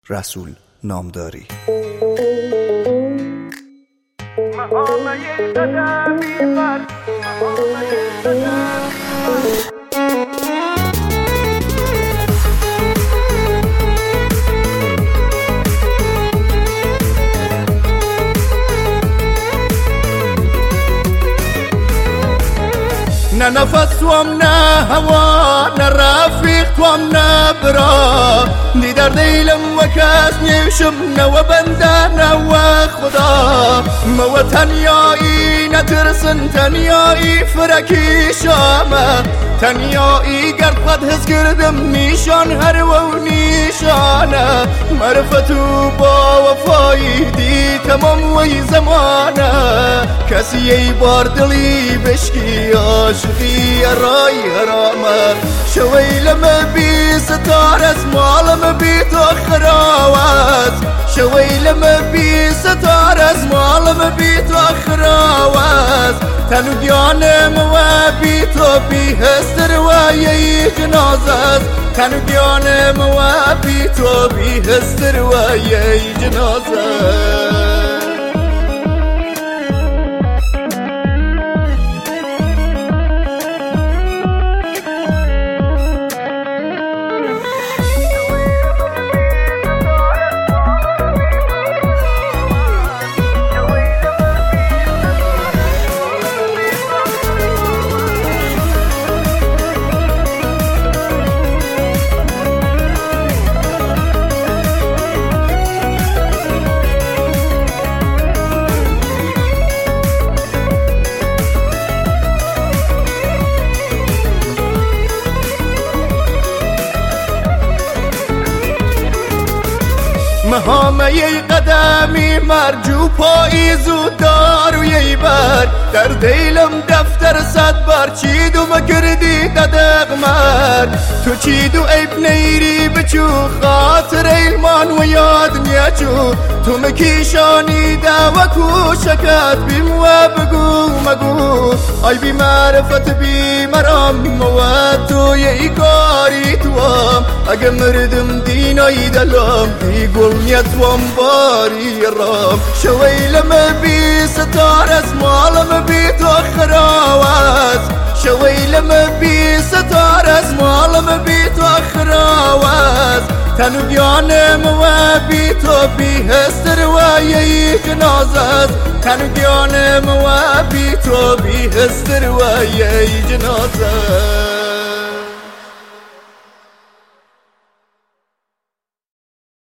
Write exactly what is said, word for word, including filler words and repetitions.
رسول نامداری. نه نفس توام نه هوا نه رفیق توام نه برا دی در دیلم و کس نیشم نه و بنده نه و خدا مو تنیایی نترسن تنیایی فرکی شامه تنیایی گر قد حس کردم نیشان هر و نیشانه معرفتو با وفایی دی تمام وی زمانه کسی ای بار دلی بشکی عاشقی رای حرامه شوی لما بی ستار از مالم بی تو خراوز شوی لما بی ستار از مالم بی تو خراوز تنو گیانم و بی تو بی هستر و یی جنازه تنو گیانم و بی تو بی هستر و یی جنازه. مهامه ی قدمی مرجو پاییز و دار و یی بر در دیلم دفتر صد بار چیدو مکردی قدق مر تو چیدو ایب نیری بچو خاطر ایمان و یاد نیچو تو مکیشانی دا و کوشکت بیم و بگو مگو آی بی معرفت بی مرام و تو یی کاری توام اگه مردم دینای دلم دی گل نیتوام باری رام شوی لما بی ستار از مالم بی تو خراوز شوی لما بی ستار از مالم بی تو خراوز تنو گیانم و بی تو بی هستر و یی جنازه تنو گیانم و بی تو بی هستر و یی جنازه.